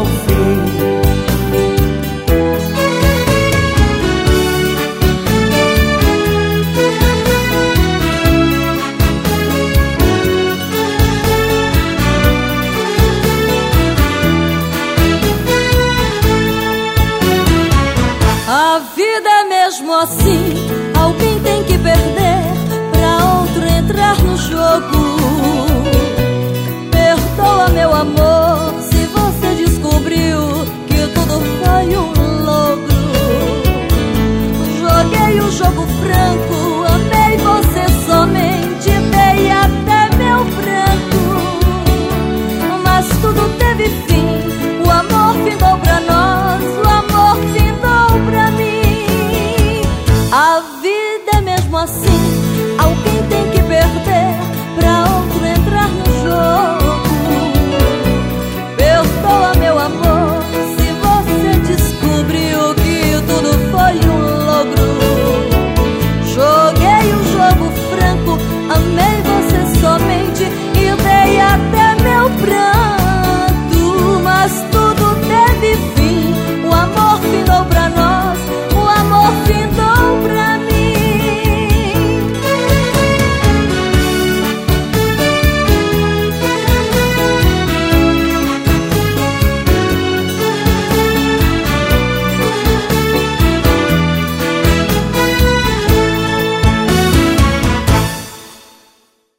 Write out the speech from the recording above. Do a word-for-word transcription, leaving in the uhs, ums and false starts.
ao fim. A vida é mesmo assim, alguém tem que perder pra outro entrar no jogo. Perdoa, meu amor, se você descobriu que tudo foi um logro. Joguei o jogo franco